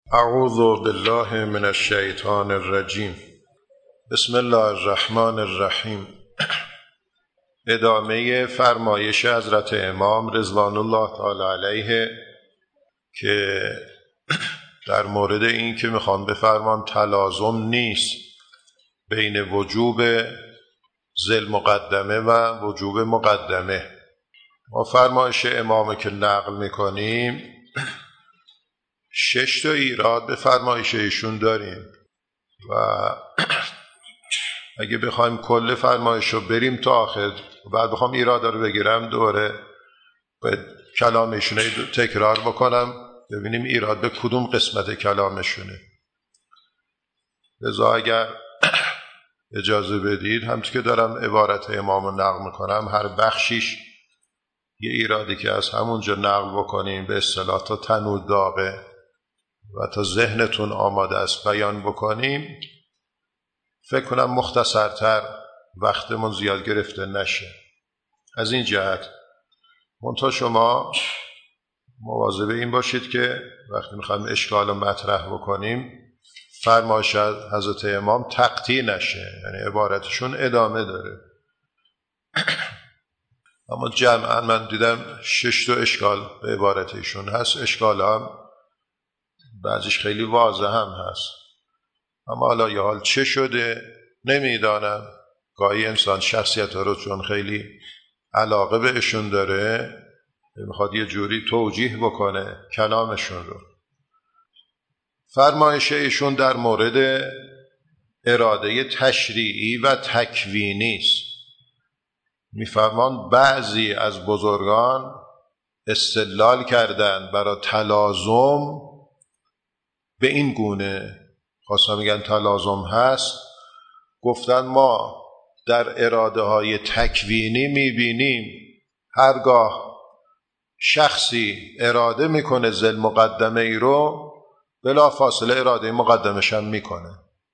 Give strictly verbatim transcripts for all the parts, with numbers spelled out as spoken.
اعوذ بالله من الشیطان الرجیم. بسم الله الرحمن الرحیم. ادامه فرمایش حضرت امام رضوان الله تعالی علیه که در مورد این که میخوان بفرمان تلازم نیست بین وجوب ذل مقدمه و وجوب مقدمه. ما فرمایش امام که نقل میکنیم شش تا ایراد به فرمایش ایشون داریم و اگه بخوایم کل فرمایش رو بریم تا آخر و بعد بخوام ایراد رو بگیرم دوره باید کلامشون رو تکرار بکنم ببینیم ایراد به کدوم قسمت کلامشونه. لذا اگر اجازه بدید همچون که دارم عبارت امام رو نقل میکنم هر بخشیش یه ایرادی که از همونجا نقل بکنیم به اصطلاح تا تنور داغه و تا ذهنتون آماده است بیان بکنیم، فکر کنم مختصرتر وقتمون زیاد گرفته نشه. از این جهت منتها شما مواظب این باشید که وقتی میخوایم اشکال رو مطرح بکنیم فرمایش حضرت امام تقطیع نشه، یعنی عبارتشون ادامه داره. اما جمعا من دیدم شش تا اشکال به عبارت ایشون هست. اشکال هم بعضیش خیلی واضح هم هست، اما حالا یه حال چه شده نمیدانم. گاهی انسان شخصیت رو چون خیلی علاقه بهشون داره میخواد یه جوری توجیه بکنه کلامشون رو. فرمایش ایشون در مورد اراده تشریعی و تکوینی است. میفرمان بعضی از بزرگان استدلال کردن برای تلازم به این گونه، خواستم میگن تلازم هست، گفتن ما در اراده های تکوینی میبینیم هرگاه شخصی اراده میکنه ذل مقدمه ای رو بلا فاصله اراده مقدمش هم میکنه.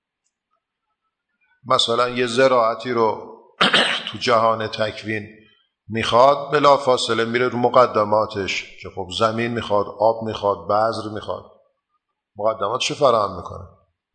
مثلا یه زراعتی رو تو جهان تکوین میخواد بلا فاصله میره رو مقدماتش که خب زمین میخواد، آب میخواد، بذر میخواد، مقدماتش فراهم میکنه.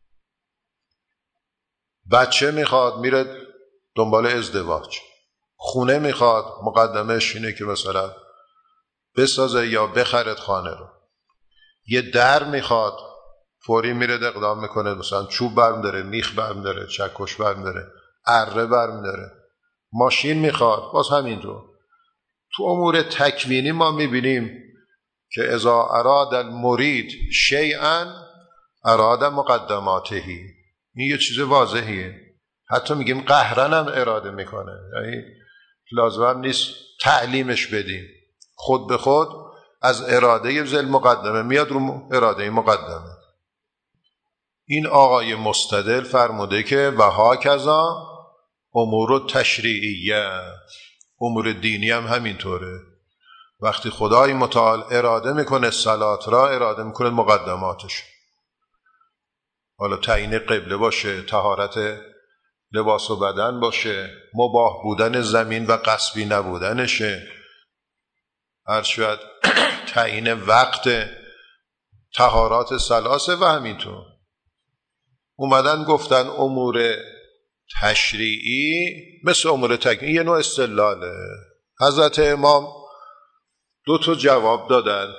بچه میخواد میره دنبال ازدواج. خونه میخواد مقدمش اینه که مثلا بسازه یا بخرد خانه رو. یه در میخواد فوری میره اقدام میکنه، مثلا چوب برم داره، میخ برم داره، چکش برم داره، اره برم داره. ماشین میخواد باز همینطور. تو امور تکوینی ما میبینیم که اذا اراد المرید شیئا اراد مقدماتهی. این یه چیز واضحیه. حتی میگیم قهرن هم اراده میکنه، یعنی لازم نیست تعلیمش بدیم، خود به خود از اراده ذل مقدمه میاد رو اراده مقدمه. این آقای مستدل فرموده که و هاکذا امور تشریعیه، امور دینی هم همینطوره. وقتی خدای متعال اراده میکنه صلات را، اراده میکنه مقدماتش، حالا تعیین قبله باشه، طهارت لباس و بدن باشه، مباح بودن زمین و غصبی نبودنشه، هر شاید تعیین وقت، طهارات ثلاثه و همینطور. اومدن گفتن امور تشریعی مثل امور تکوینی یه نوع استدلاله. حضرت امام دو تا جواب دادن.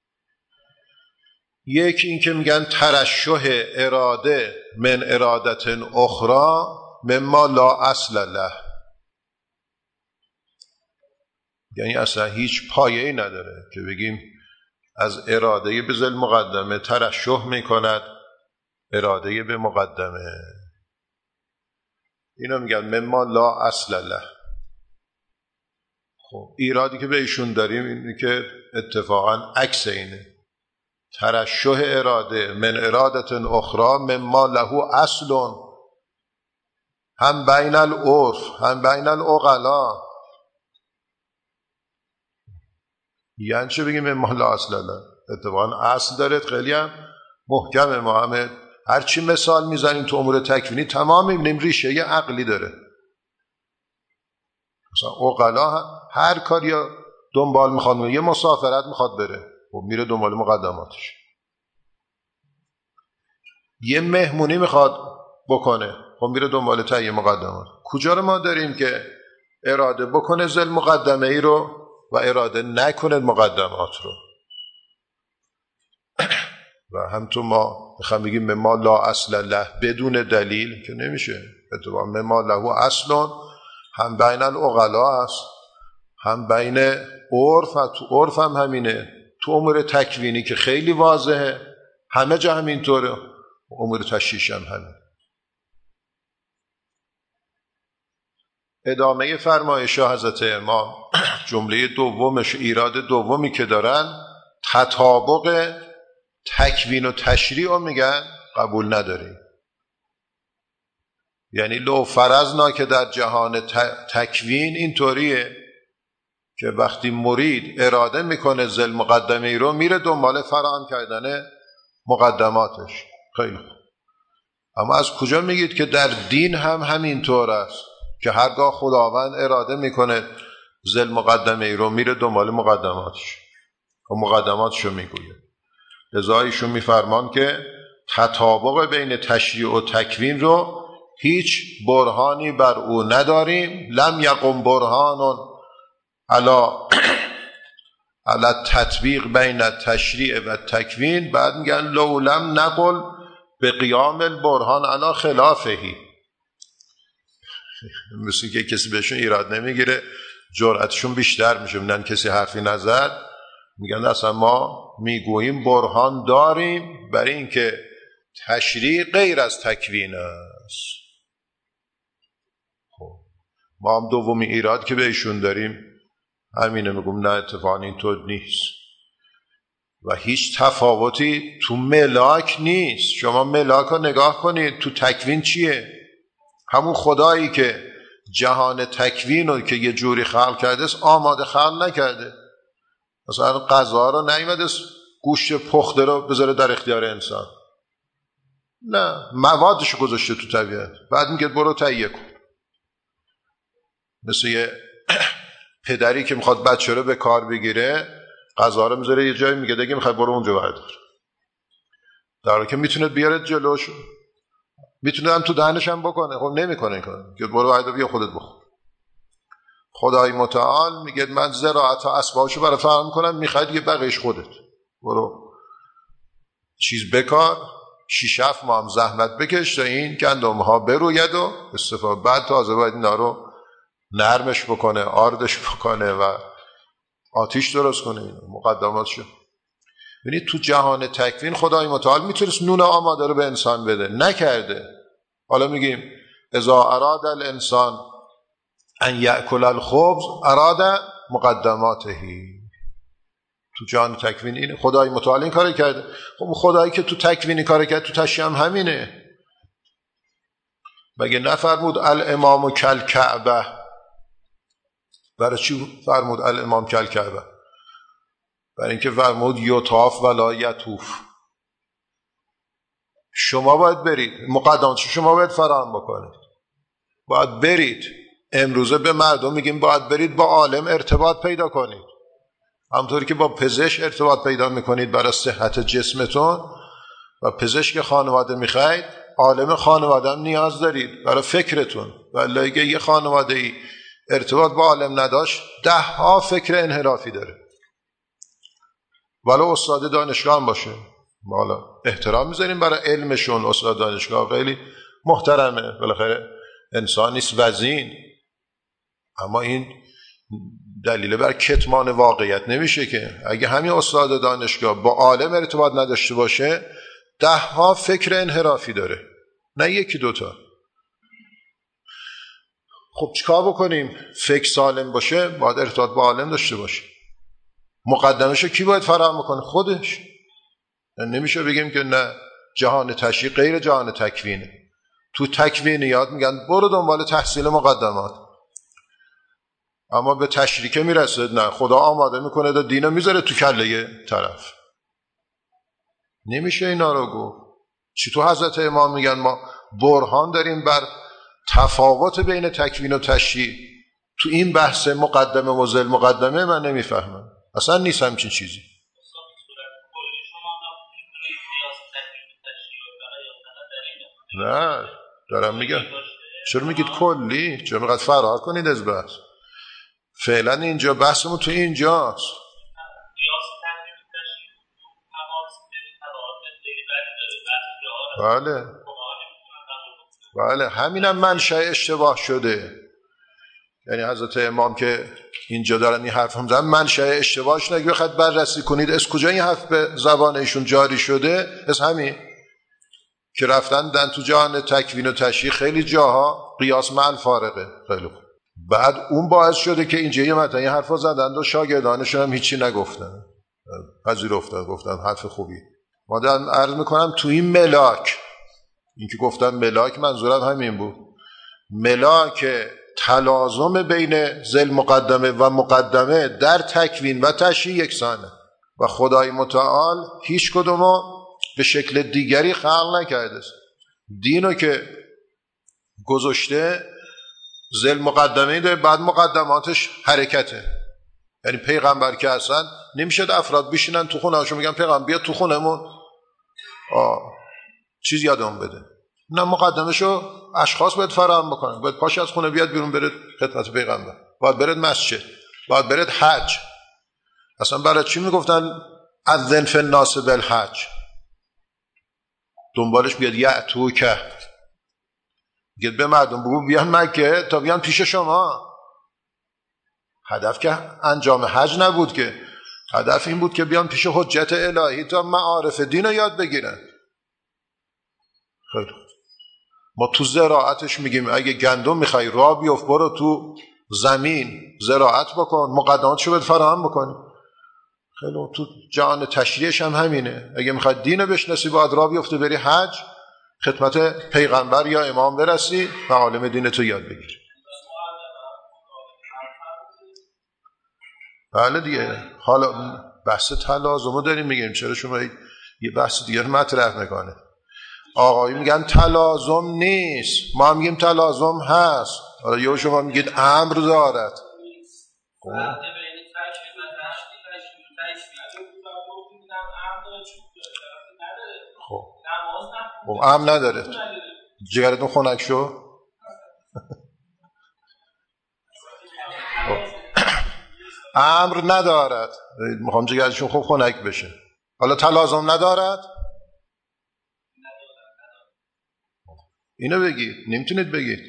یکی این که میگن ترشح اراده من ارادت اخرى مما لا اصل له، یعنی اصلا هیچ پایه‌ای نداره که بگیم از اراده به ذل مقدمه ترشح میکند اراده به مقدمه. اینا میگن مما لا اصل له. خب ایرادی که به ایشون داریم اینه که اتفاقا عکس اینه. ترشح اراده من ارادت اخرى مما له اصل هم بین العرف هم بین العقلا. یعنی چه بگیم مما لا اصل له؟ اتفاقا اصل داره، خیلی هم محکمه. ما همه هرچی مثال میزنیم تو امور تکوینی تمام میبینیم ریشه یه عقلی داره. مثلا عقلا هر کاری دنبال میخواد، یه مسافرت میخواد بره و میره دنبال مقدماتش. یه مهمونی میخواد بکنه، خب میره دنبال تهیه مقدمات. کجا رو ما داریم که اراده بکنه ذل مقدمه ای رو و اراده نکنه مقدمات رو؟ و هم تو ما میخوام بگیم مما لا اصل له بدون دلیل که نمیشه. اتفاقا مما له اصل هم بین العقلا است، هم بین عرف، تو عرف هم همینه، تو امور تکوینی که خیلی واضحه همه جا همینطوره، امور تشریعی هم همین. ادامه فرمایش حضرت امام جمله دومش، ایراد دومی که دارن، تطابق تکوین و تشریع رو میگن قبول نداریم. یعنی لو فرضنا که در جهان تکوین اینطوریه که وقتی مرید اراده میکنه ذل مقدمه ای رو میره دنبال فراهم کردن مقدماتش. خیلی خوب، اما از کجا میگید که در دین هم همینطور است که هرگاه خداوند اراده میکنه ذل مقدمه ای رو میره دنبال مقدماتش و مقدماتش رو میگوید؟ لذا ایشون میفرمان که تطابق بین تشریع و تکوین رو هیچ برهانی بر او نداریم. لم یقم برهان علا علا تطبیق بین تشریع و تکوین. بعد میگن لو لم نقل به قیام البرهان علا خلافهی. مثل که کسی بهشون ایراد نمیگیره، جرأتشون بیشتر میشه، میگن کسی حرفی نزد، میگن اصلا ما میگوییم برهان داریم برای اینکه تشریع غیر از تکوین است. خب ما هم دومی ایراد که بهشون داریم همینه، میگم نه اتفاقا اینطور نیست و هیچ تفاوتی تو ملاک نیست. شما ملاک رو نگاه کنید، تو تکوین چیه؟ همون خدایی که جهان تکوین رو که یه جوری خلق کرده است آماده خلق نکرده. مثلا غذا رو نیومده گوشت پخته رو بذاره در اختیار انسان، نه، موادش گذاشته تو طبیعت، بعد میگه برو تهیه کن. مثل یه پدری که میخواد بچه رو به کار بگیره، غذا رو میذاره یه جایی، میگه دیگه میخواد برو اونجا بردار، در حالی که میتونه بیاره جلوش، میتونه هم تو دهنش هم بکنه، خب نمیکنه این کارو، که برو بردار بیا خودت بخور. خدای متعال میگه من زراعت و اسبابشو برای فراهم میکنم، میخواد یه بقیش خودت برو چیز بکار، شیش هفت ماه هم زحمت بکش تا این گندم ها بروید و استفاده، بعد تازه باید اینا رو نرمش بکنه، آردش بکنه و آتیش درست کنه. این مقدماتشو ببینید. تو جهان تکوین خدای متعال میتونست نون آماده رو به انسان بده، نکرده. حالا میگیم اذا اراد الانسان ان یأکل الخبز اراد مقدماتهی. تو جهان تکوین اینه، خدای متعال این کارو کرده. خب خدایی که تو تکوینی کار کرد تو تشریع هم همینه. مگه نفرمود الامام کالکعبه؟ برای چی فرمود الامام کالکعبه؟ برای اینکه فرمود یطاف ولا یطوف. شما باید برید مقدمات شما باید فراهم بکنید، باید برید. امروزه به مردم میگیم باید برید با عالم ارتباط پیدا کنید، همطوری که با پزشک ارتباط پیدا میکنید برای صحت جسمتون و پزشک خانواده میخواید، عالم خانواده هم نیاز دارید برای فکرتون. ولی اگه یه خانواده ای ارتباط با عالم نداشت، ده ها فکر انحرافی داره، ولی استاد دانشگاه هم باشه. حالا احترام میذاریم برای علمشون، استاد دانشگاه خیلی محترمه، بالاخره انسان نیست وزین، اما این دلیل بر کتمان واقعیت نمیشه که اگه همین استاد دانشگاه با عالم ارتباط نداشته باشه، ده ها فکر انحرافی داره، نه یکی دوتا. خب چیکار بکنیم؟ فکر سالم باشه باید ارتباط با عالم داشته باشه. مقدمشو کی باید فراهم بکنه؟ خودش. نمیشه بگیم که نه جهان تشریع غیر جهان تکوینه. تو تکوینیات میگن برو دنبال تحصیل مقدمات، اما به تشریع که میرسه نه، خدا آماده میکنه دا دینو میذاره تو کله طرف. نمیشه اینا رو گفت. چی تو حضرت امام میگن ما برهان داریم بر تفاوت بین تکوین و تشریع؟ تو این بحث مقدمه و ذل مقدمه من نمیفهمم، اصلا نیست همچین چیزی. نه دارم میگم چرا میگید کلی؟ چرا میقدر فرار کنید از بحث؟ فعلا اینجا بحثمون تو اینجاست. بله بله همینم منشأ اشتباه شده. یعنی حضرت امام که اینجا دارن این حرف هم زدن، منشأ اشتباهش نگه بخواید بررسی کنید از کجا این حرف به زبان ایشون جاری شده، از همین که رفتن دن تو جهان تکوین و تشریح خیلی جاها قیاس مع الفارقه. خیلی خوب. بعد اون باعث شده که اینجا یه متن این حرفا زدن و شاگردانشون هم هیچی نگفتن، پذیرفتن، گفتن حرف خوبی. ما دارم عرض میکنم تو این ملاک، این که گفتم ملاک منظورم همین بود، ملاک تلازم بین ذل مقدمه و مقدمه در تکوین و تشریح یکسانه و خدای متعال هیچ کدومو به شکل دیگری خلق نکرده. دینو که گذاشته ذل مقدمه داره، بعد مقدماتش حرکته. یعنی پیغمبر که اصلا نمیشه افراد بشینن تو خونه هاشون میگن پیغمبر بیا تو خونمون چیز یادمون بده، نه مقدمشو اشخاص باید فراهم بکنن. باید پاش از خونه بیاد بیرون برید خدمت پیغمبر، باید برید مسجد، باید برید حج. اصلا برای چی میگفتن اذن فی الناس بالحج؟ دنبالش بیاد یأتو که گید به مردم بگو بیان مکه تا بیان پیش شما. هدف که انجام حج نبود، که هدف این بود که بیان پیش حجت الهی تا معارف دین رو یاد بگیرن. خیلی ما تو زراعتش میگیم اگه گندم میخوای راه بیفت برو تو زمین زراعت بکن، مقدماتشو باید فراهم بکنی. خیلی تو جهان تشریعش هم همینه، اگه میخوای دین رو بشناسی باید راه بیفته بری حج، خدمت پیغمبر یا امام برسی، معالم دین تو یاد بگیری. بله دیگه. حالا بحث تلازمو داریم میگیم، چرا شما یه بحث دیگه مطرح میکنه؟ آقایی میگن تلازم نیست، ما هم میگیم تلازم هست. حالا یه شما میگید امر دارد. خب خب امر نداره، جگرتون خنک شو. امر ندارد، میخوام جگرشون خوب خنک بشه. حالا تلازم ندارد، اینو بگید، نمیتونید بگید.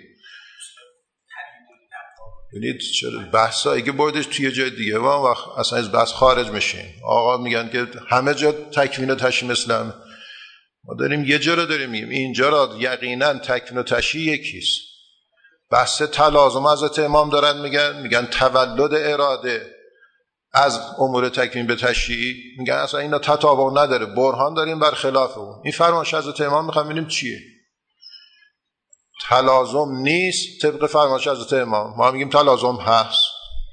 ببینید چرا بحثا اگه بردش توی جای دیگه و وقت اصلا از بحث خارج میشین. آقا میگن که همه جا تکوین و تشریح اسلام، ما داریم یه جا رو داریم میگیم اینجا را یقینا تکوین و تشریح یکیست. بحث تلازم حضرت امام دارن میگن، میگن تولد اراده از امور تکوین به تشریع، میگن اصلا اینا تطابق نداره، برهان داریم بر خلاف اون. این فرمایش حضرت امام میخوام ببینیم چیه. تلازم نیست طبق فرمایش حضرت امام، ما میگیم تلازم هست.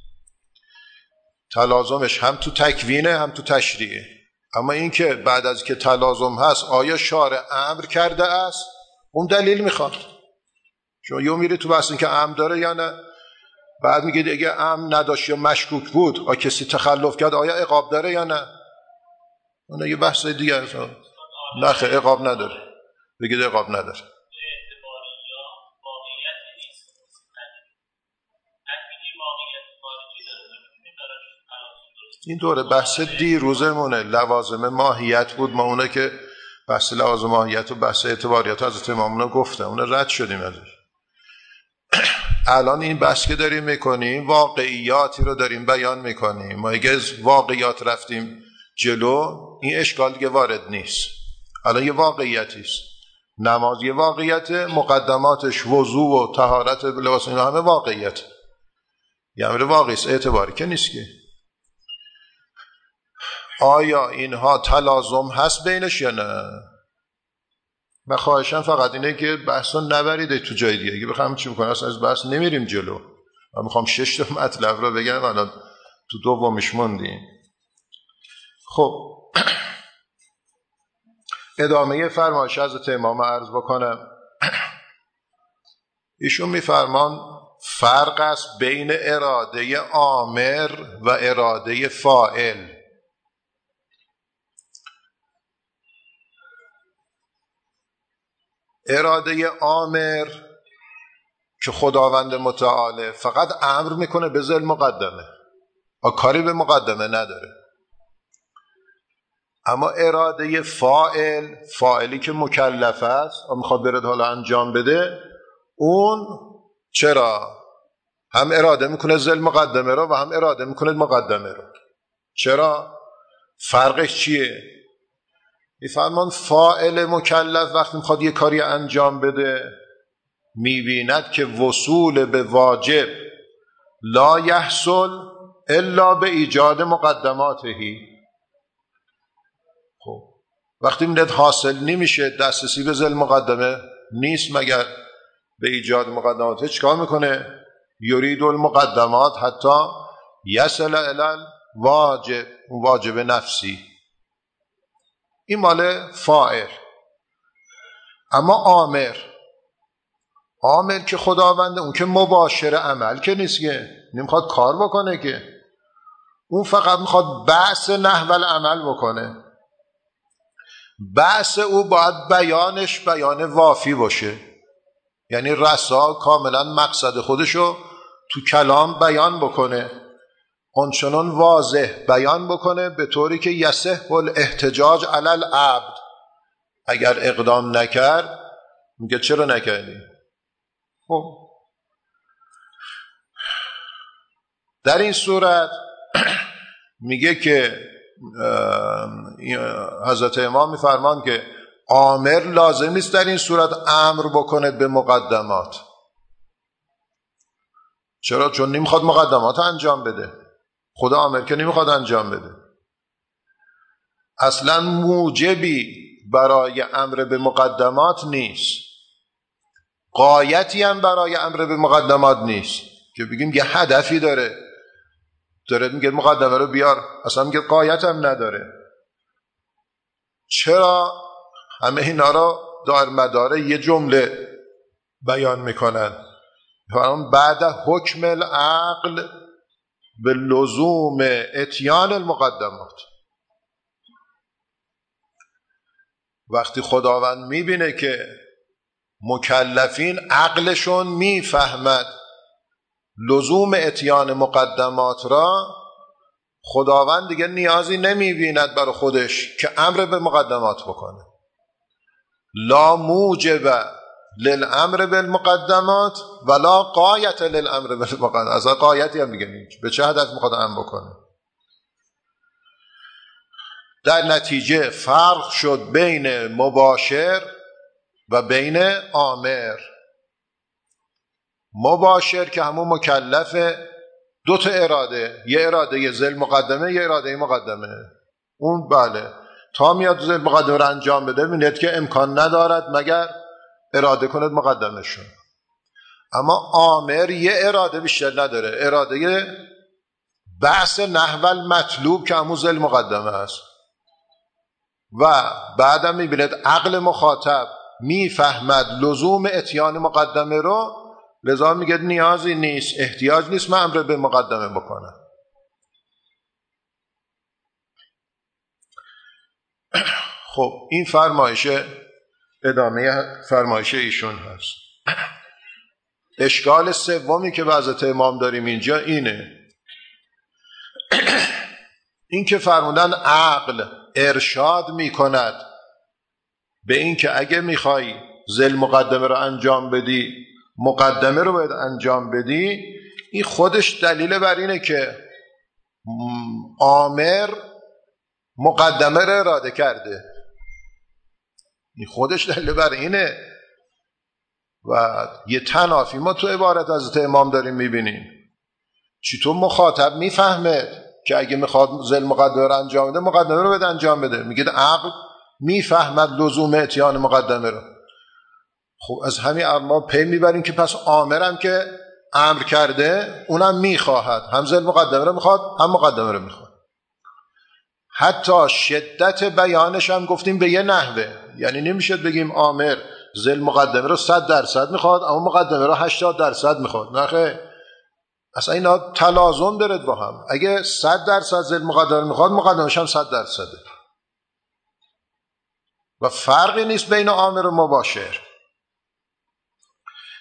تلازمش هم تو تکوینه هم تو تشریعه. اما این که بعد از که تلازم هست آیا شارع امر کرده است، اون دلیل میخواد. شما یه میری تو بحث این که امر داره یا نه، بعد میگید اگه امر نداشت یا مشکوک بود آیا کسی تخلف کرد آیا عقاب داره یا نه. اون یه بحث دیگه است. نه خیر عقاب نداره، بگید عقاب نداره. این دوره بحث دیروزمونه لوازم ماهیت بود، ما اونه که بحث لوازم ماهیت و بحث اعتباریات حضرت امامونو گفتم، اونه رد شدیم ازش. الان این بحث که داریم میکنیم واقعیاتی رو داریم بیان میکنیم. ما اگه از واقعیات رفتیم جلو این اشکال دیگه وارد نیست. الان یه واقعیتیست، نماز یه واقعیت، مقدماتش وضو و طهارت لباس اینا همه واقعیت، یه امر واقعیست، اعتباری که نیست که. آیا اینها تلازم هست بینش یا نه؟ من خواهشم فقط اینه که بحثا نبریده تو جای دیگه. اگه بخوام چی بکنم اصلا از بحث نمیریم جلو. من میخوام شش تا مطلب رو بگم، الان تو دومش موندیم. خب ادامه فرمایش حضرت امام عرض بکنم. ایشون میفرمان فرق است بین اراده آمر و اراده فاعل. اراده آمر که خداوند متعاله فقط امر میکنه به ذل مقدمه و کاری به مقدمه نداره. اما اراده فاعل، فاعلی که مکلف است و میخواد برد حالا انجام بده، اون چرا هم اراده میکنه ذل مقدمه رو و هم اراده میکنه مقدمه رو؟ چرا؟ فرقش چیه؟ میفرمان فاعل مکلف وقتی میخواد یه کاری انجام بده میبیند که وصول به واجب لا یحصل الا به ایجاد مقدماتهی. خب وقتی میدید حاصل نمیشه، دسترسی به ذل مقدمه نیست مگر به ایجاد مقدماته، چیکار میکنه؟ یرید المقدمات حتی یصل الی واجب، واجب نفسی. این مال فاعل. اما آمر، آمر که خداونده، اون که مباشر عمل که نیست، که نمیخواد کار بکنه، که اون فقط میخواد بعث نحو العمل بکنه. بعث او باید بیانش بیان وافی باشه، یعنی رسا کاملا مقصد خودشو تو کلام بیان بکنه، آنچنان واضح بیان بکنه به طوری که یصح الاحتجاج علی العبد. اگر اقدام نکرد میگه چرا نکردی؟ خب در این صورت میگه که حضرت امام میفرمان که آمر لازم نیست در این صورت امر بکنه به مقدمات. چرا؟ چون نمیخواد مقدمات انجام بده. خدا آمر که نمیخواد انجام بده. اصلا موجبی برای امر به مقدمات نیست، غایتی هم برای امر به مقدمات نیست که بگیم یه هدفی داره داره میگه مقدمه رو بیار، اصلا میگه غایت هم نداره. چرا؟ همه اینا رو در مدار یه جمله بیان میکنن. بعد حکم العقل به لزوم اتیان المقدمات. وقتی خداوند میبینه که مکلفین عقلشون میفهمد لزوم اتیان مقدمات را، خداوند دیگه نیازی نمیبیند برای خودش که امر به مقدمات بکنه. لا موجب للامر بالمقدمات ولا غایت للامر بالمقدمات. اصلا غایتی هم دیگه نیست. به چه هدف میخواد امر بکنه؟ در نتیجه فرق شد بین مباشر و بین آمر. مباشر که همون مکلفه، دو تا اراده، یه اراده ذل مقدمه، یه اراده مقدمه. اون بله تا میاد ذل مقدمه رو انجام بده می‌بینید که امکان ندارد مگر اراده کند مقدمه شد. اما آمر یه اراده بیشتر نداره، اراده بحث نحو المطلوب که همون ذل مقدمه است. و بعدم می‌بینید عقل مخاطب میفهمد لزوم اتیان مقدمه رو، لذا میگه نیازی نیست، احتیاج نیست من امر به مقدمه بکنم. خب این فرمایشه ادامه فرمایش ایشون هست. اشکال سومی که به حضرت امام داریم اینجا اینه، این که فرمودن عقل ارشاد میکند به این که اگه میخوای ذل مقدمه رو انجام بدی مقدمه رو باید انجام بدی، این خودش دلیل بر اینه که آمر مقدمه رو اراده کرده. این خودش دلیل بر اینه. و یه تنافی ما تو عبارت حضرت امام داریم میبینیم. چطور مخاطب میفهمه که اگه میخواد ذل مقدمه رو انجام بده مقدمه رو باید انجام بده؟ میگه عقل میفهمد لزوم اتیان مقدمه رو. خب از همین ما پی میبریم که پس آمرم که امر کرده اونم میخواهد، هم ذل مقدمه رو میخواد هم مقدمه رو میخواد. حتی شدت بیانش هم گفتیم به یه نحوه، یعنی نمیشه بگیم آمر ذل مقدمه رو صد درصد میخواد اما مقدمه رو هشتاد درصد میخواد. نه خیر، اصلا اینا تلازم داره با هم. اگه صد درصد ذل مقدمه میخواد مقدمش هم صد درصده و فرقی نیست بین آمر و مباشر.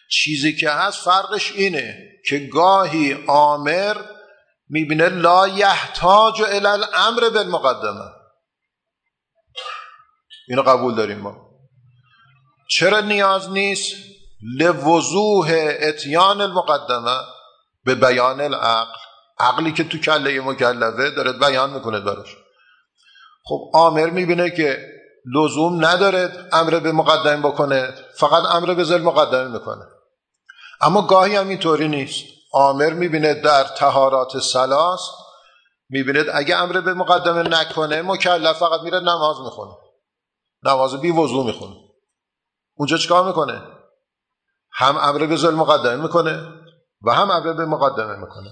چیزی که هست فرقش اینه که گاهی آمر میبینه لا یحتاج الی الامر بالمقدمه. اینو قبول داریم ما. چرا نیاز نیست؟ لوضوح اتیان المقدمه به بیان العقل. عقلی که تو کله مکلفه داره بیان میکنه براش. خب آمر میبینه که لزوم نداره امر به مقدمه بکنه، فقط امر به ذل مقدمه میکنه. اما گاهی هم اینطوری نیست. آمر میبینه در طهارات ثلاث میبینه اگه امر به مقدمه نکنه مکلف فقط میره نماز میخونه، نماز بی وضو میخونه. اونجا چیکار میکنه؟ هم امر به ذل مقدمه میکنه و هم امر به مقدمه میکنه.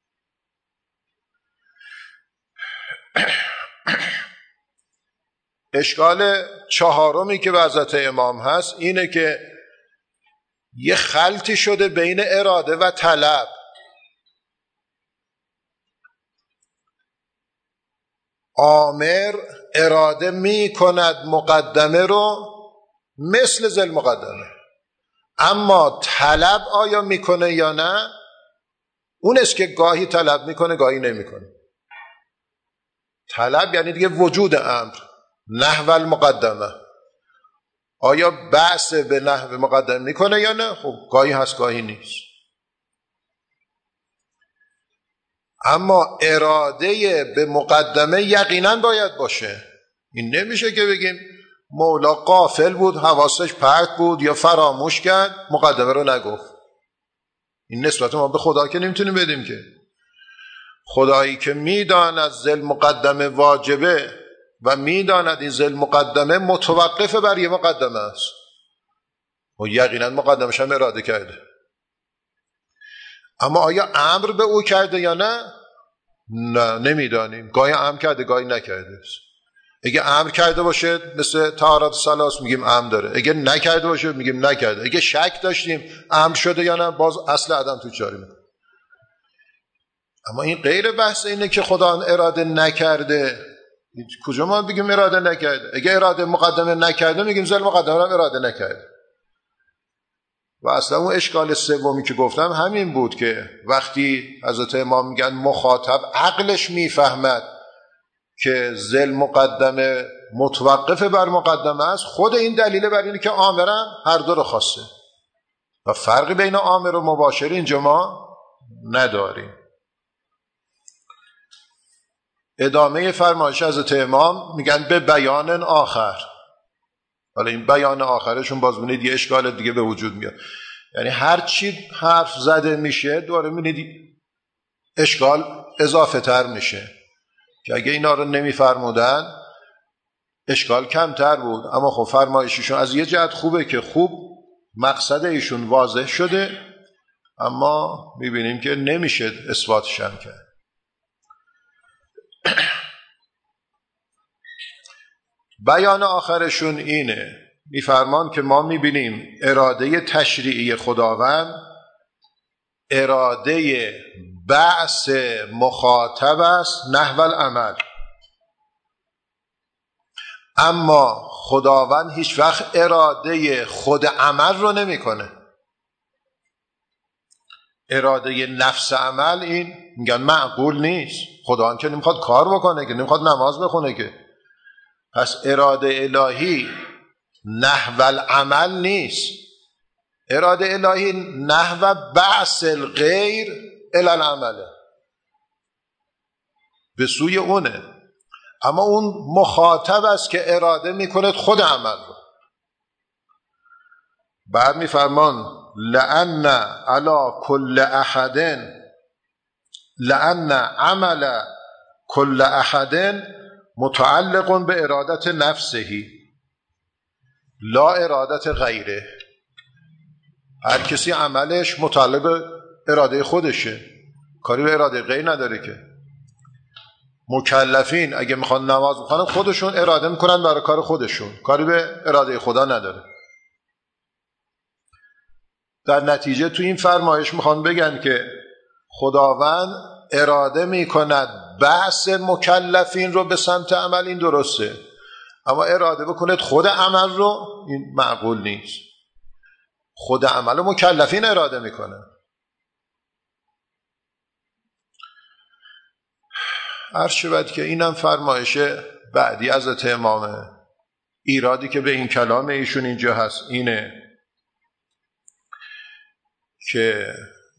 اشکال چهارمی که به حضرت امام هست اینه که یه خلطی شده بین اراده و طلب. آمر اراده می کند مقدمه رو مثل ذل مقدمه، اما طلب آیا میکنه یا نه؟ اون است که گاهی طلب میکنه گاهی نمیکنه. طلب یعنی دیگه وجود امر، نحو المقدمه. آیا بحث به نحو مقدمه میکنه یا نه؟ خب گاهی هست گاهی نیست. اما اراده به مقدمه یقینا باید باشه. این نمیشه که بگیم مولا غافل بود، حواسش پرت بود یا فراموش کرد مقدمه رو نگفت. این نسبت ما به خدا که نمیتونیم بدیم که. خدایی که میداند ذل مقدمه واجبه و میداند این ذل مقدمه متوقف بر یه مقدمه است و یقینا مقدمش هم اراده کرده. اما آیا امر به او کرده یا نه؟ نه، نمیدانیم. گاهی امر کرده گاهی نکرده. اگه امر کرده باشه مثل طهارت ثلاث میگیم امر داره، اگه نکرده باشه میگیم نکرده. اگه شک داشتیم امر شده یا نه باز اصل عدم تو جاری میکنه. اما این غیر بحث اینه که خدا اراده نکرده. کجا ما بگیم اراده نکرده؟ اگه اراده مقدمه نکرده میگیم ذل مقدمه هم اراده نکرده. و اصلا اون اشکال سومی که گفتم همین بود که وقتی حضرت امام میگن مخاطب عقلش میفهمد که ذل مقدمه متوقف بر مقدمه است، خود این دلیله بر اینه که آمرم هر دو رو خواسته و فرقی بین آمر و مباشر اینجا ما نداریم. ادامه فرمایش حضرت امام میگن به بیان آخر. حالا این بیان آخرشون باز بینید یه اشکال دیگه به وجود میاد. یعنی هر چی حرف زده میشه دوباره بینید اشکال اضافه تر میشه که اگه اینا رو نمیفرمودن اشکال کمتر بود. اما خب فرمایششون از یه جهت خوبه که خوب مقصد ایشون واضح شده، اما میبینیم که نمیشه اثباتش هم کرد. بیان آخرشون اینه، میفرمان که ما میبینیم اراده تشریعی خداوند اراده بعث مخاطب است نحو العمل، اما خداوند هیچ وقت اراده خود عمل رو نمی کنه. اراده نفس عمل این میگن معقول نیست. خداوند که نمیخواد کار بکنه که، نمیخواد نماز بخونه که. پس اراده الهی نحو العمل نیست. اراده الهی نحو بعث الغیر الی العمل، به سوی اونه. اما اون مخاطب است که اراده میکنه خود عمل رو. بعد میفرمان لأن علی کل احد لأن عمل کل احد متعلق به ارادت نفسه لا ارادت غیره. هر کسی عملش متعلق به اراده خودشه، کاری به اراده غیر نداره که. مکلفین اگه میخوان نماز بخونن خودشون اراده میکنن برای کار خودشون، کاری به اراده خدا نداره. در نتیجه تو این فرمایش میخوان بگن که خداوند اراده میکند بعث مکلفین رو به سمت عمل، این درسته، اما اراده بکند خود عمل رو این معقول نیست. خود عمل مکلفین اراده میکنه. عرض شود که اینم فرمایش بعدی حضرت امامه. ایرادی که به این کلام ایشون اینجا هست اینه که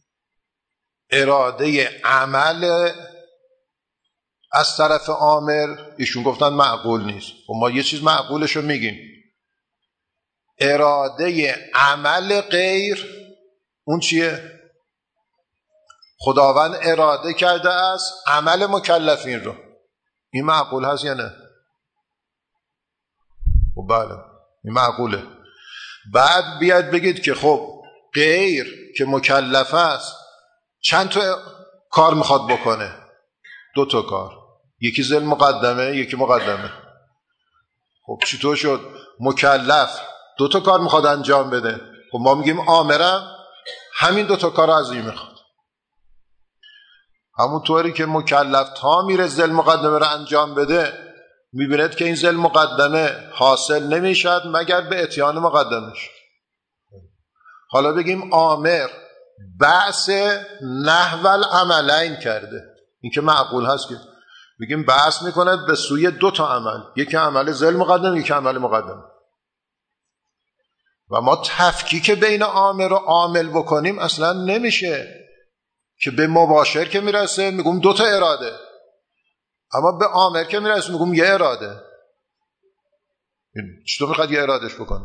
اراده عمل از طرف آمر ایشون گفتن معقول نیست. و ما یه چیز معقولشو میگیم، اراده عمل غیر اون چیه؟ خداوند اراده کرده است عمل مکلفین رو. این معقول هست یا نه؟ خب بله این معقوله. بعد بیاد بگید که خب غیر که مکلف است چند تا کار میخواد بکنه؟ دو تا کار، یکی ذل مقدمه یکی مقدمه. خب چطور شد؟ مکلف دو تا کار میخواد انجام بده. خب ما میگیم آمرم همین دو تا کار از این میخواد. همونطوری که مکلف تا میره ذل مقدمه رو انجام بده میبیند که این ذل مقدمه حاصل نمیشد مگر به اتیان مقدمش. حالا بگیم آمر بعث نحو العملین کرده، این که معقول هست که بگیم بعث میکند به سوی دو تا عمل، یکی عمل ذل مقدم یکی عمل مقدم. و ما تفکیک بین آمر و عامل بکنیم اصلا نمیشه که به مباشر که میرسه میگم دو تا اراده، اما به آمر که میرسه میگم یه اراده. چطور میخواد یه ارادش بکنه؟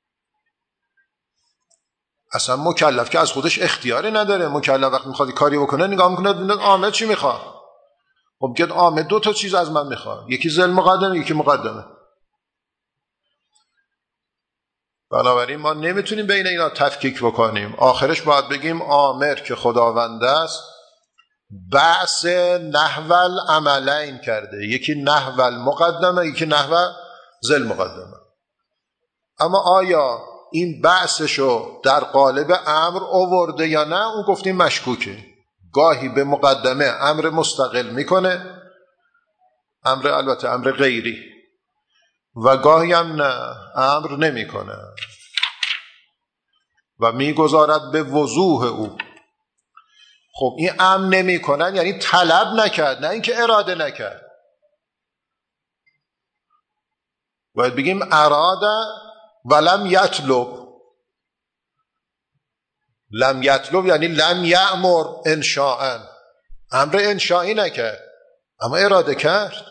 اصلا مکلف که از خودش اختیاری نداره. مکلف وقتی میخواد کاری بکنه نگاه میکنه ببینه آمر چی میخواد. خب که آمر دو تا چیز از من میخواد، یکی ذل مقدمه یکی مقدمه. بنابراین ما نمیتونیم بین اینا تفکیک بکنیم. آخرش باید بگیم آمر که خداوند است بعث نحو العملین کرده، یکی نحو المقدمه یکی نحو ذل مقدمه. اما آیا این بعثشو در قالب امر آورده یا نه؟ اون گفتیم مشکوکه. گاهی به مقدمه امر مستقل میکنه، امر البته امر غیری، و گاهی هم نه امر نمیکنه و میگذارد به وضوح او. خب این امر نمیکنن یعنی طلب نکرد، نه اینکه اراده نکرد. باید بگیم اراده ولم یطلب. لم یطلب یعنی لم یأمر انشاء، امر انشائی نکرد اما اراده کرد.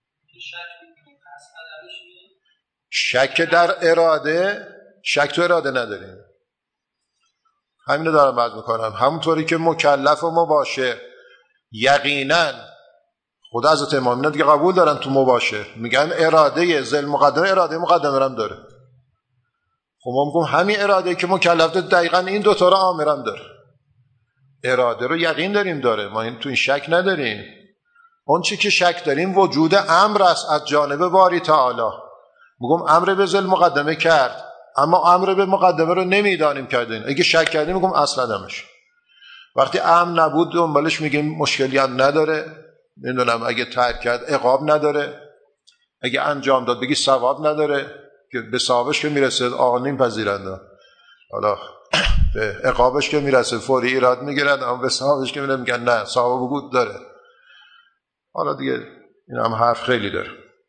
شک در اراده، شک تو اراده نداریم. همینو دارم عرض میکنم. همونطوری که مکلف و مباشر یقینا خدا حضرت امام اینا دیگه قبول دارن تو مباشر، میگن اراده ذل مقدمه اراده مقدمه هم داره. خب ما میگم همین اراده که مکلف داره دقیقا این دوتا رو آمرم داره. اراده رو یقین داریم داره، ما این تو این شک نداریم. اون چی که شک داریم وجود امر است از جانب باری تعالی. میگم امر به ذل مقدمه کرد اما امر به مقدمه رو نمیدانیم کردین. اگه شک کردیم میگم اصلا نمیشه. وقتی امر نبود دنبالش میگیم مشکلی هم نداره، نمیدونم اگه ترک کرد عقاب نداره، اگه انجام داد بگی ثواب نداره که به ثوابش که میرسه آقا نیم پذیرنده، حالا به عقابش که میرسه فوری ایراد میگیرن، اما به ثوابش که میرسه میگن نه ثواب بود داره. حالا دیگه این هم حرف خیلی داره.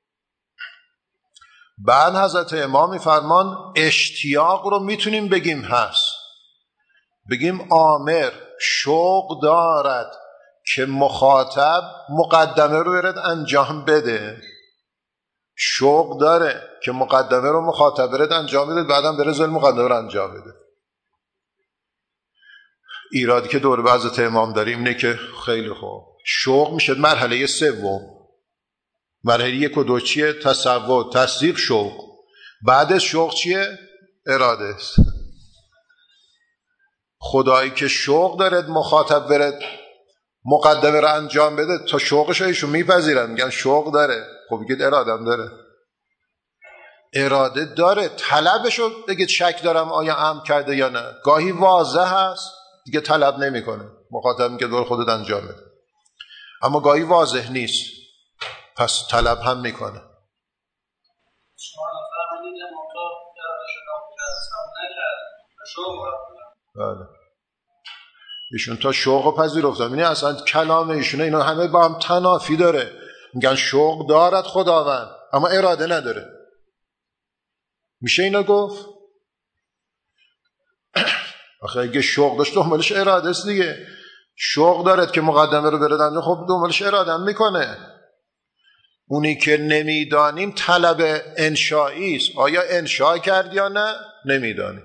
بعد حضرت امام میفرمان اشتیاق رو میتونیم بگیم هست، بگیم آمر شوق دارد که مخاطب مقدمه رو برد انجام بده، شوق داره که مقدمه رو مخاطب برد انجام بده، بعدم بره ذل مقدمه رو انجام بده. ایرادی که دور به حضرت امام داریم اینه که خیلی خوب شوق میشه مرحله سوم. مرحله یک و دو چیه؟ تصور، تصدیق، شوق. بعد از شوق چیه؟ اراده است. خدایی که شوق دارد مخاطب برد مقدمه رو انجام بده تا شوقش ایشون میپذیرن، میگن شوق داره. خب بگید اراده هم داره، اراده داره. طلبشو بگید شک دارم آیا امر کرده یا نه. گاهی واضح هست دیگه طلب نمیکنه، مخاطب میگه دور خودت انجام بده، اما گاهی واضح نیست پس طلب هم میکنه. بله ایشون تا شوق پذیرفتن. یعنی اصلا کلام ایشونه اینا همه با هم تنافی داره. میگن شوق دارد خداوند اما اراده نداره. میشه اینا گفت؟ آخه اگه شوق داشت دنبالش اراده است دیگه. شوق دارد که مقدمه رو بره دنجا، خب دنبالش اراده هم میکنه. اونی که نمیدانیم طلب انشایی است. آیا انشا کرد یا نه؟ نمیدانیم.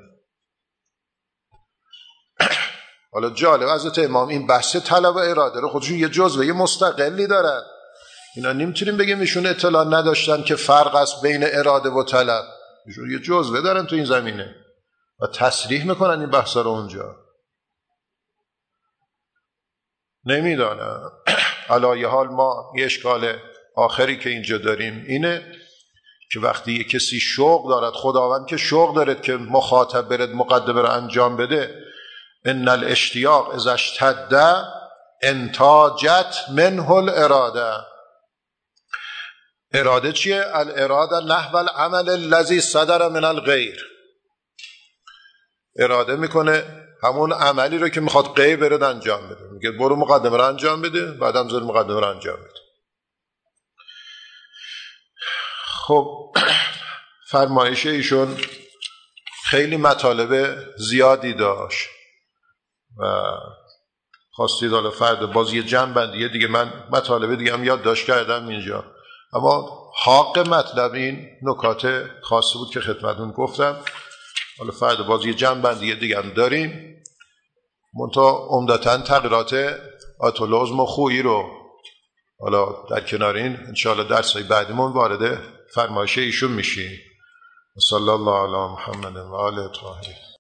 حالا جالب حضرت امام این بحث طلب و اراده رو خودشون یه جزوه یه مستقلی دارن. اینا نمیتونیم بگیم ایشون اطلاع نداشتن که فرق است بین اراده و طلب. ایشون یه جزوه دارن تو این زمینه و تصریح میکنن این بحثا رو اونجا. نمیدانم. علایه حال ما یه اشکال آخری که اینجا داریم اینه که وقتی یه کسی شوق دارد، خداوند که شوق دارد که مخاطب برد مقدمه رو انجام بده، ان الاشتیاق اذا اشتد انتاجت منه الاراده. اراده چیه؟ الاراده نحو العمل الذي صدر من الغیر. اراده میکنه همون عملی رو که میخواد غیر برد انجام بده. میگه برو مقدمه رو انجام بده، بعدم زر مقدمه رو انجام بده. خب فرمایش ایشون خیلی مطالب زیادی داشت و خواستید حالا فرد باز یه جمع بندیه دیگه، من مطالب دیگه هم یادداشت کردم اینجا، اما حق مطلب این نکات خاصی بود که خدمتتون گفتم. حالا فرد باز یه جمع بندیه دیگه هم داریم، منتها عمدتاً تغییرات آیت الله عظمی خویی رو حالا در کنار این انشاءالله درسای بعدیمون وارد فرمایش ایشون میشیم. صلی الله علی محمد و آله طاهرین.